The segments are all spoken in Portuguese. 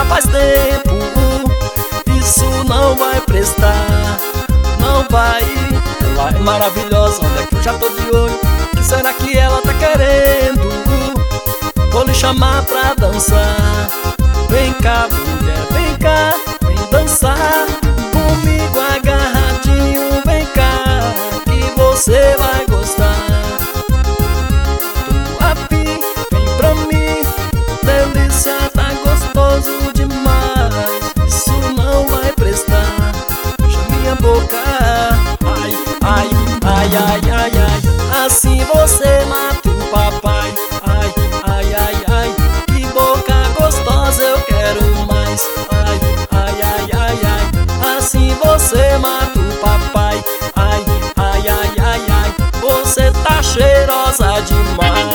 faz tempo. Isso não vai prestar, não vai. Ela é maravilhosa, olha que eu já tô de olho. O que será que ela tá querendo? Vou lhe chamar pra dançar. Vem cá, mulher, vem cá, vem dançar comigo agarradinho. Vem cá, que você vai gostar. Tô afim, vem pra mim. Delícia, tá gostoso demais. Isso não vai prestar. Fecha minha boca. Ai, ai, ai, ai, ai, ai. Assim você mata o papai. Ai, ai, ai, ai. Que boca gostosa, eu quero mais. Ai, ai, ai, ai, ai. Assim você mata o papai. Ai, ai, ai, ai, ai. Você tá cheirosa demais.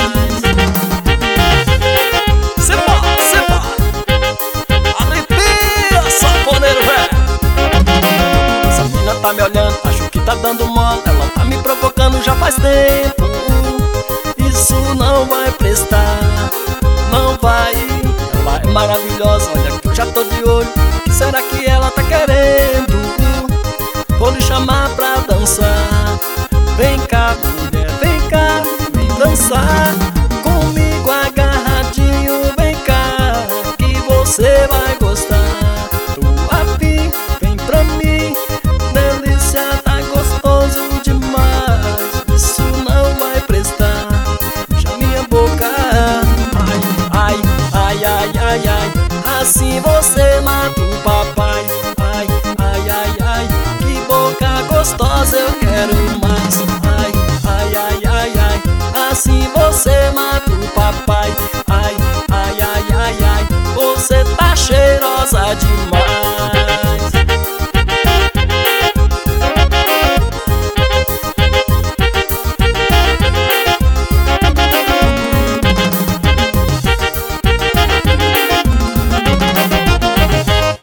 Tá me olhando, acho que tá dando mole. Ela tá me provocando já faz tempo. Isso não vai prestar, não vai. Ela é maravilhosa, olha que eu já tô de olho. O que será que ela tá querendo? Vou lhe chamar pra dançar. Vem cá, mulher, vem cá, vem dançar comigo agarradinho. Vem cá, que você vai gostar. Tô afim, vem pra mim. Delícia, tá gostoso demais. Isso não vai prestar. Fecha minha boca. Ai, ai, ai, ai, ai, ai. Assim você mata o papai. Ai, ai, ai, ai. Que boca gostosa, eu quero mais. Ai, ai, ai, ai, ai. Assim você mata o papai.